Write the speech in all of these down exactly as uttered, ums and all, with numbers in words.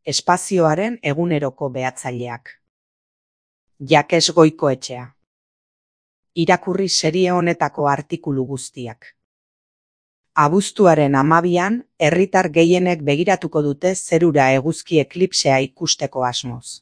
espazioaren eguneroko behatzaileak. Jakes Goikoetxea. Irakurri serie honetako artikulu guztiak. Abuztuaren hamabian, herritar gehienek begiratuko dute zerura eguzki eklipsea ikusteko asmoz.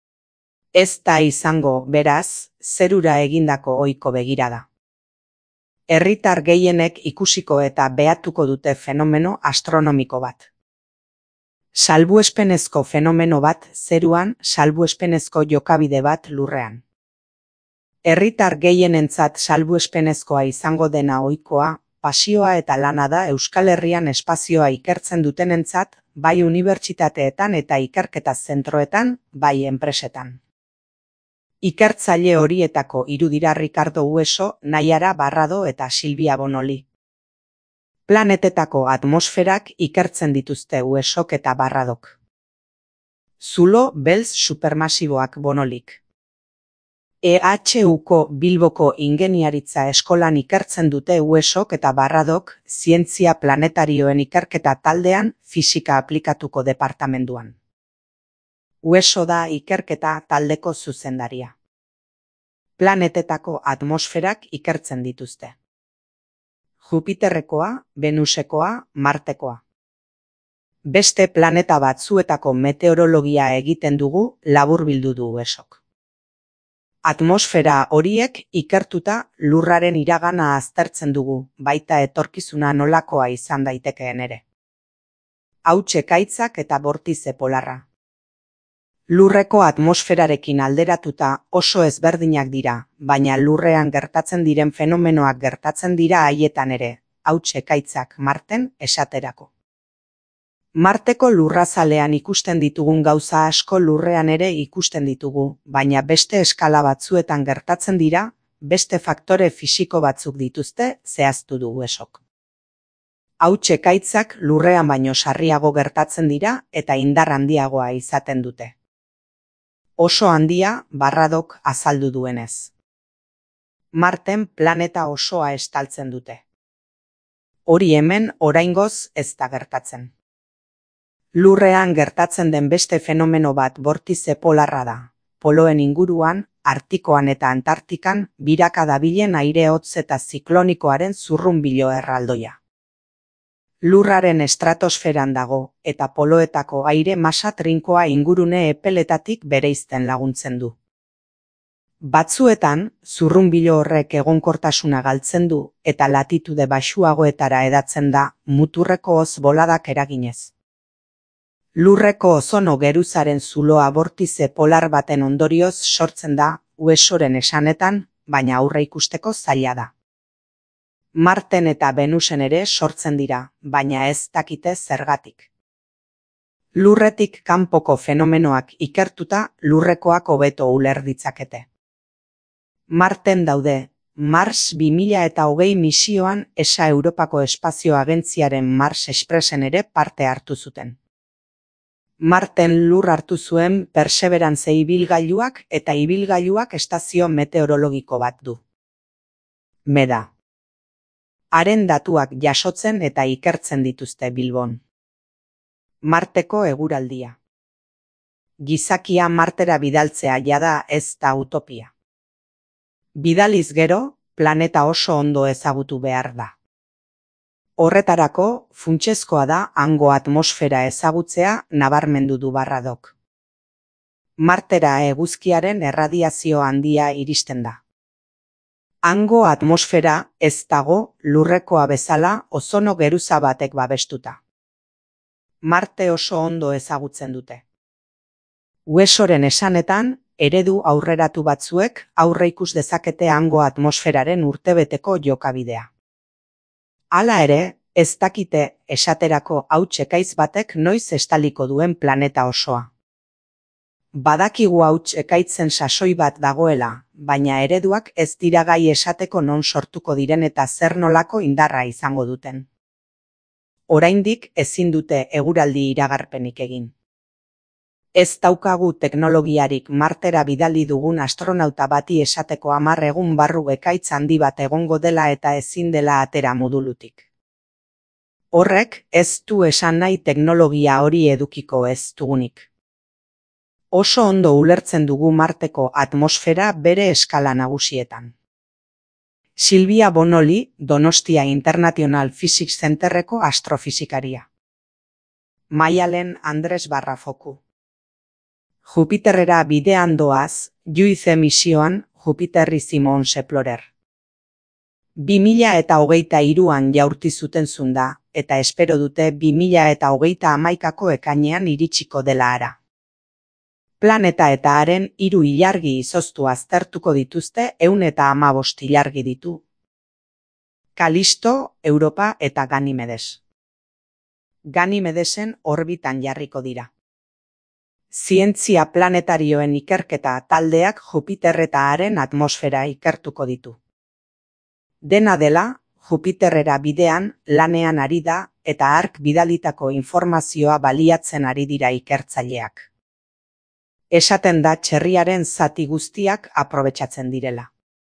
Ez da izango, beraz, zerura egindako ohiko begirada. Herritar gehienek ikusiko eta behatuko dute fenomeno astronomiko bat. Salbuespenezko fenomeno bat zeruan, salbuespenezko jokabide bat lurrean. Herritar gehienentzat salbuespenezkoa izango dena ohikoa, pasioa eta lana da Euskal Herrian espazioa ikertzen dutenentzat, bai unibertsitateetan eta ikerketa zentroetan, bai enpresetan. Ikertzaile horietako hiru dira Ricardo Ueso, Naiara Barrado eta Silvia Bonoli. Planetetako atmosferak ikertzen dituzte Uesok eta Barradok. Zulo beltz supermasiboak Bonolik. E H Uko Bilboko ingeniaritza eskolan ikertzen dute Uesok eta Barradok zientzia planetarioen ikerketa taldean fisika aplikatuko departamenduan. Ueso da ikerketa taldeko zuzendaria. Planetetako atmosferak ikertzen dituzte. Jupiterrekoa, Venusekoa, Martekoa. Beste planeta batzuetako meteorologia egiten dugu, laburbildu du Uesok. Atmosfera horiek ikertuta lurraren iragana aztertzen dugu, baita etorkizuna nolakoa izan daitekeen ere. Hautsa ekaitzak eta bortize polarra. Lurreko atmosferarekin alderatuta oso ezberdinak dira, baina lurrean gertatzen diren fenomenoak gertatzen dira haietan ere, hautsa ekaitzak Marten esaterako. Marteko lurrazalean ikusten ditugun gauza asko lurrean ere ikusten ditugu, baina beste eskala batzuetan gertatzen dira, beste faktore fisiko batzuk dituzte, zehaztu du Uesok. Hautsa ekaitzak lurrean baino sarriago gertatzen dira eta indar handiagoa izaten dute. Oso handia Barradok azaldu duenez. Marten planeta osoa estaltzen dute. Hori hemen oraingoz ez da gertatzen. Lurrean gertatzen den beste fenomeno bat bortize polarra da. Poloen inguruan, Artikoan eta Antartikan biraka dabilen aire hotz eta ziklonikoaren zurrunbilo erraldoia. Lurraren estratosferan dago, eta poloetako aire masa trinkoa ingurune epeletatik bereizten laguntzen du. Batzuetan, zurrunbilo horrek egonkortasuna galtzen du, eta latitude baxuagoetara hedatzen da, muturreko hoz boladak eraginez. Lurreko ozono geruzaren zuloa bortize polar baten ondorioz sortzen da, Uesoren esanetan, baina aurre ikusteko zaila da. Marten eta Venusen ere sortzen dira, baina ez dakite zergatik. Lurretik kanpoko fenomenoak ikertuta lurrekoak hobeto uler ditzakete. Marten daude, Mars bi mila hogei misioan E S A Europako Espazio Agentziaren Mars Expressen ere parte hartu zuten. Marten lur hartu zuen Perseverance ibilgailuak eta ibilgailuak estazio meteorologiko bat du. Meda. Haren datuak jasotzen eta ikertzen dituzte Bilbon. Marteko eguraldia. Gizakia Martera bidaltzea jada ez da utopia. Bidaliz gero, planeta oso ondo ezagutu behar da. Horretarako, funtsezkoa da hango atmosfera ezagutzea nabarmendu du Barradok. Martera eguzkiaren erradiazio handia iristen da. Hango atmosfera ez dago lurrekoa bezala ozono geruza batek babestuta. Marte oso ondo ezagutzen dute. Uesoren esanetan, eredu aurreratu batzuek aurre ikus dezakete hango atmosferaren urtebeteko jokabidea. Hala ere, ez dakite esaterako hauts ekaitz batek noiz estaliko duen planeta osoa. Badakigu hauts ekaitzen sasoi bat dagoela, baina ereduak ez dira gai esateko non sortuko diren eta zer nolako indarra izango duten. Oraindik ezin dute eguraldi iragarpenik egin. Ez daukagu teknologiarik Martera bidali dugun astronauta bati esateko hamar egun barru ekaitz handi bat egongo dela eta ezin dela atera modulutik. Horrek ez du esan nahi teknologia hori edukiko ez dugunik. Oso ondo ulertzen dugu Marteko atmosfera bere eskala nagusietan. Silvia Bonoli, Donostia International Physics Centerreko astrofisikaria. Maialen Andres Barrafoku. Jupiterrera bidean doaz, Juice misioan Jupiterri Simon Seplorer. bi mila eta hogeita hiruan jaurti zuten zunda, eta espero dute bi mila eta hogeita hamaikako ekainean iritsiko dela ara. Planeta eta haren hiru ilargi izoztu aztertuko dituzte ehun eta hamabost ilargi ditu. Kalisto, Europa eta Ganimedes. Ganimedesen orbitan jarriko dira. Zientzia planetarioen ikerketa taldeak Jupiter eta haren atmosfera ikertuko ditu. Dena dela, Jupiterrera bidean lanean ari da eta hark bidalitako informazioa baliatzen ari dira ikertzaileak. Esaten da txerriaren zati guztiak aprobetxatzen direla.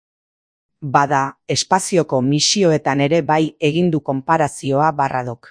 Bada, espazioko misioetan ere bai egindu konparazioa Barradok.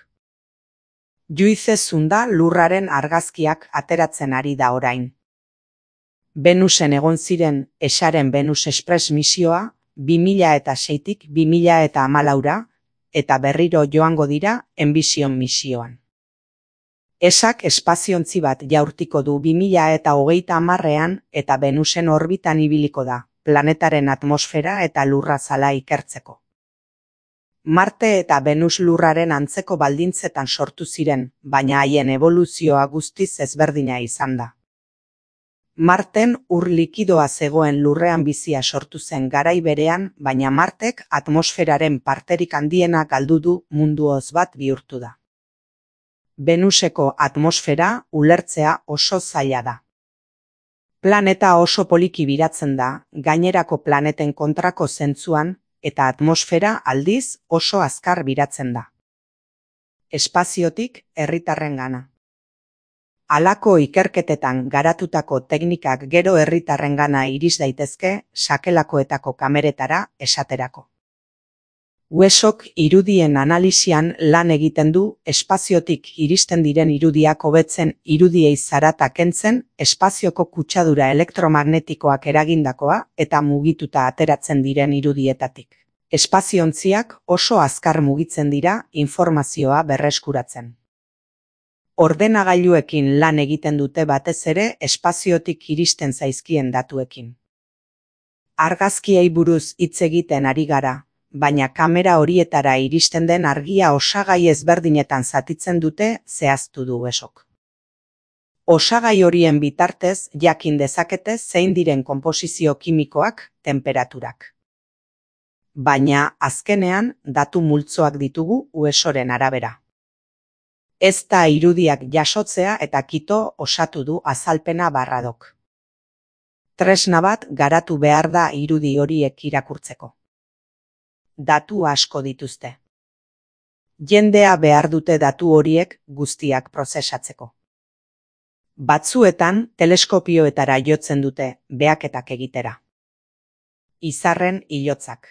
Juice zunda lurraren argazkiak ateratzen ari da orain. Venusen egon ziren esaren Venus Express misioa bi mila eta seitik bi mila eta hamalaura eta berriro joango dira Envision misioan. Esak espaziontzi bat jaurtiko du bi mila eta hogeita hamarrean eta Venusen orbitan ibiliko da, planetaren atmosfera eta lurra zala ikertzeko. Marte eta Venus lurraren antzeko baldintzetan sortu ziren, baina haien evoluzioa guztiz ezberdina izan da. Marten ur likidoa zegoen lurrean bizia sortu zen garai berean, baina Martek atmosferaren parterik handiena galdu du munduoz bat bihurtu da. Venuseko atmosfera ulertzea oso zaila da. Planeta oso poliki biratzen da, gainerako planeten kontrako zentzuan, eta atmosfera aldiz oso azkar biratzen da. Espaziotik herritarrengana. Halako ikerketetan garatutako teknikak gero herritarrengana iris daitezke sakelakoetako kameretara esaterako. Wesok irudien analisian lan egiten du espaziotik iristen diren irudiak hobetzen irudiei zarata kentzen espazioko kutsadura elektromagnetikoak eragindakoa eta mugituta ateratzen diren irudietatik. Espaziontziak oso azkar mugitzen dira informazioa berreskuratzen. Ordenagailuekin lan egiten dute batez ere espaziotik iristen zaizkien datuekin. Argazkiei buruz hitz egiten ari gara, baina kamera horietara iristen den argia osagai ezberdinetan zatitzen dute zehaztu du Wesok. Osagai horien bitartez jakin dezakete zein diren konposizio kimikoak, temperaturak. Baina azkenean datu multzoak ditugu Wesoren arabera. Ez da irudiak jasotzea eta kito osatu du azalpena Barradok. Tresna bat garatu behar da irudi horiek irakurtzeko. Datu asko dituzte. Jendea behar dute datu horiek guztiak prozesatzeko. Batzuetan teleskopioetara jotzen dute behaketak egitera. Izarren hilotzak.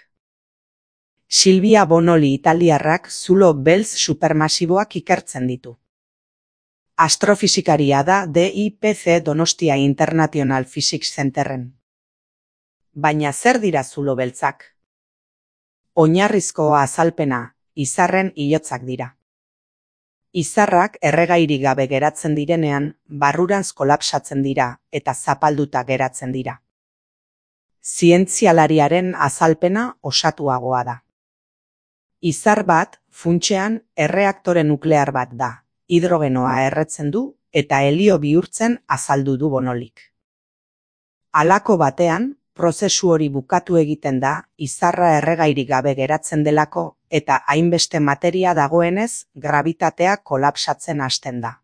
Silvia Bonoli italiarrak zulo beltz supermasiboak ikertzen ditu. Astrofisikaria da D I P C Donostia International Physics Centerren. Baina zer dira zulo beltzak? Oinarrizko azalpena, izarren hilotzak dira. Izarrak erregairik gabe geratzen direnean, barrurantz kolapsatzen dira eta zapalduta geratzen dira. Zientzialariaren azalpena osatuagoa da. Izar bat, funtsean, erreaktore nuklear bat da, hidrogenoa erretzen du eta helio bihurtzen azaldu du Bonolik. Halako batean, prozesu hori bukatu egiten da, izarra erregairik gabe geratzen delako eta hainbeste materia dagoenez, grabitatea kolapsatzen hasten da.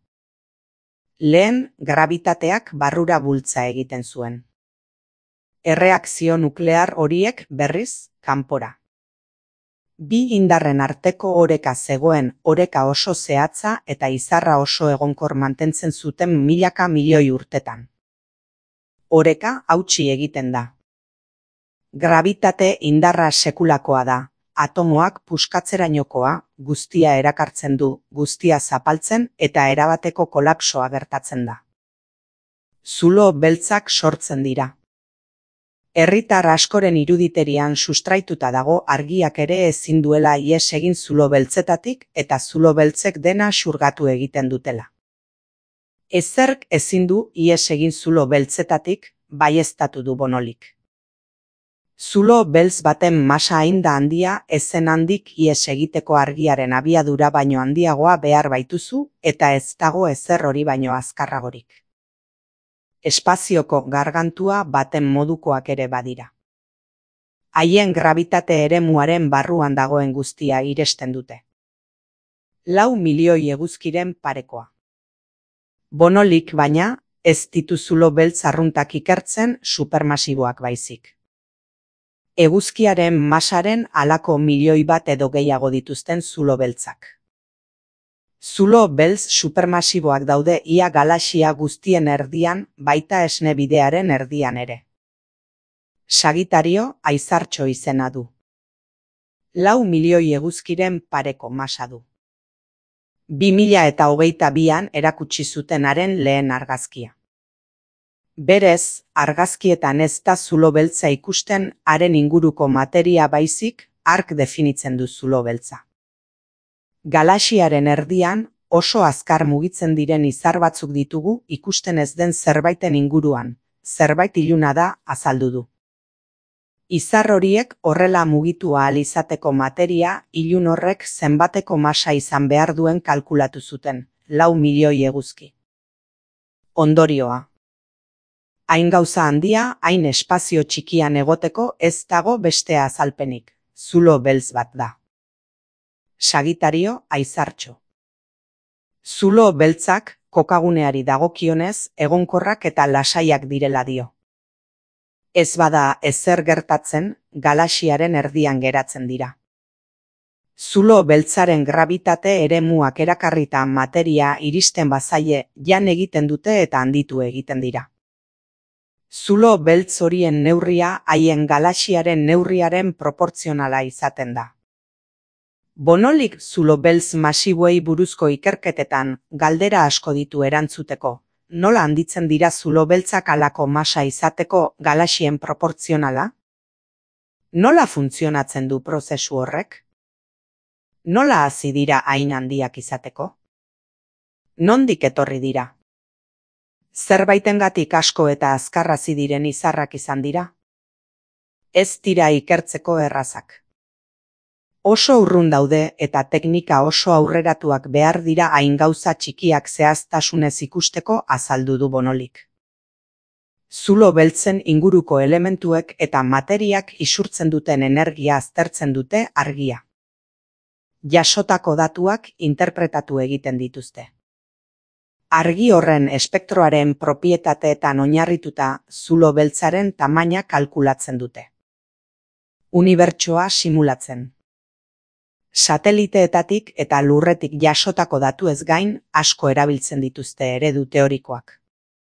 Lehen, grabitateak barrura bultza egiten zuen. Erreakzio nuklear horiek berriz, kanpora. Bi indarren arteko oreka zegoen oreka oso zehatza eta izarra oso egonkor mantentzen zuten milaka milioi urtetan. Oreka hautsi egiten da. Grabitate indarra sekulakoa da, atomoak puskatzerainokoa, guztia erakartzen du, guztia zapaltzen eta erabateko kolapsoa gertatzen da. Zulo beltzak sortzen dira. Herritar askoren iruditerian sustraituta dago argiak ere ezin duela ihes egin zulo beltzetatik eta zulo beltzek dena xurgatu egiten dutela. Ezerk ezin du ihes egin zulo beltzetatik, baieztatu du Bonolik. Zulo beltz baten masa hain da handia ezen handik ihes egiteko argiaren abiadura baino handiagoa behar baituzu eta ez dago ezer hori baino azkarragorik. Espazioko gargantua baten modukoak ere badira. Haien grabitate eremuaren barruan dagoen guztia iresten dute. Lau milioi eguzkiren parekoa. Bonolik baina, ez ditu zulo beltz arruntak ikertzen supermasiboak baizik. Eguzkiaren masaren halako milioi bat edo gehiago dituzten zulo beltzak. Zulo beltz supermasiboak daude ia galaxia guztien erdian, baita esne bidearen erdian ere. Sagitario aizartxo izena du. Lau milioi eguzkiren pareko masa du. Bi mila eta hogeita bian erakutsi zutenaren lehen argazkia. Berez, argazkietan ez da zulo beltza ikusten haren inguruko materia baizik, ark definitzen du zulo beltza. Galaxiaren erdian, oso azkar mugitzen diren izar batzuk ditugu ikusten ez den zerbaiten inguruan, zerbait iluna da azaldu du. Izar horiek horrela mugitu ahal izateko materia ilun horrek zenbateko masa izan behar duen kalkulatu zuten, lau milioi eguzki. Ondorioa. Hain gauza handia, hain espazio txikian egoteko ez dago beste azalpenik, zulo beltz bat da. Sagitario aizartxo. Zulo beltzak, kokaguneari dagokionez, egonkorrak eta lasaiak direla dio. Ez bada ezer gertatzen, galaxiaren erdian geratzen dira. Zulo beltzaren grabitate eremuak erakarrita materia iristen bazaie jan egiten dute eta handitu egiten dira. Zulo beltz horien neurria haien galaxiaren neurriaren proportzionala izaten da. Bonolik zulo beltz masiboei buruzko ikerketetan galdera asko ditu erantzuteko, nola handitzen dira zulo beltzak halako masa izateko galaxien proportzionala? Nola funtzionatzen du prozesu horrek? Nola hasi dira hain handiak izateko? Nondik etorri dira? Zerbaitengatik asko eta azkar hasi diren izarrak izan dira? Ez dira ikertzeko errazak. Oso urrun daude eta teknika oso aurreratuak behar dira hain gauza txikiak zehaztasunez ikusteko azaldu du Bonolik. Zulo beltzen inguruko elementuek eta materiak isurtzen duten energia aztertzen dute argia. Jasotako datuak interpretatu egiten dituzte. Argi horren espektroaren propietateetan oinarrituta zulo beltzaren tamaina kalkulatzen dute. Unibertsoa simulatzen. Sateliteetatik eta lurretik jasotako datuez gain asko erabiltzen dituzte eredu teorikoak.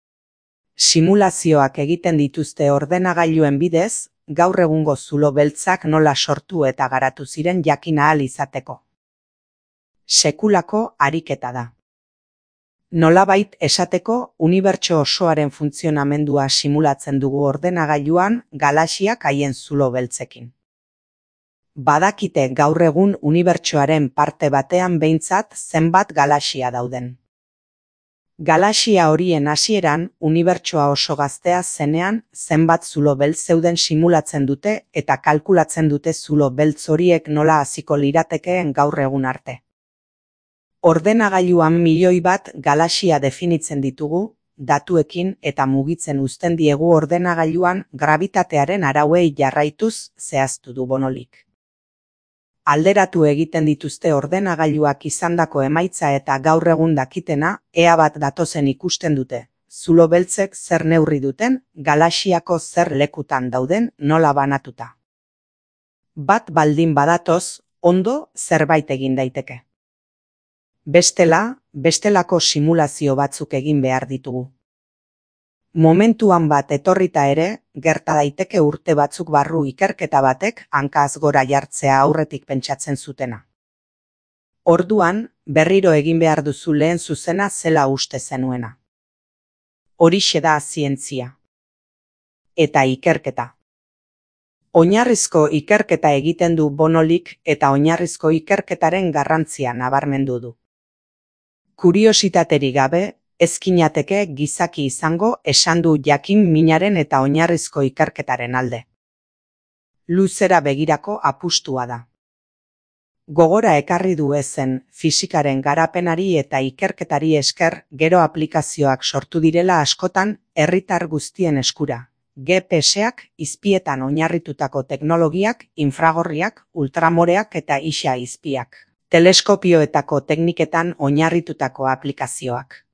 Simulazioak egiten dituzte ordenagailuen bidez, gaur egungo zulo beltzak nola sortu eta garatu ziren jakin ahal izateko. Sekulako ariketa da. Nolabait esateko, unibertso osoaren funtzionamendua simulatzen dugu ordenagailuan galaxiak haien zulo beltzekin. Badakite gaur egun unibertsoaren parte batean behintzat zenbat galaxia dauden. Galaxia horien hasieran, unibertsoa oso gaztea zenean zenbat zulo beltz zeuden simulatzen dute eta kalkulatzen dute zulo beltz horiek nola hasiko liratekeen gaur egun arte. Ordenagailuan milioi bat galaxia definitzen ditugu, datuekin eta mugitzen uzten diegu ordenagailuan grabitatearen arauei jarraituz zehaztu du Bonolik. Alderatu egiten dituzte ordenagailuak izandako emaitza eta gaur egun dakitena, ea bat datozen ikusten dute, zulo beltzek zer neurri duten, galaxiako zer lekutan dauden nola banatuta. Bat baldin badatoz, ondo zerbait egin daiteke. Bestela, bestelako simulazio batzuk egin behar ditugu. Momentuan bat etorrita ere, gerta daiteke urte batzuk barru ikerketa batek hankaz gora jartzea aurretik pentsatzen zutena. Orduan, berriro egin behar duzu lehen zuzena zela uste zenuena. Horixe da zientzia. Eta ikerketa. Oinarrizko ikerketa egiten du Bonolik eta oinarrizko ikerketaren garrantzia nabarmendu du. Kuriositaterik gabe, ezkinateke gizaki izango esan du jakin minaren eta oinarrizko ikerketaren alde. Luzera begirako apustua da. Gogora ekarri du ezen fisikaren garapenari eta ikerketari esker gero aplikazioak sortu direla askotan herritar guztien eskura. G P S-ak, izpietan oinarritutako teknologiak, infragorriak, ultramoreak eta isa izpiak. Teleskopioetako tekniketan oinarritutako aplikazioak.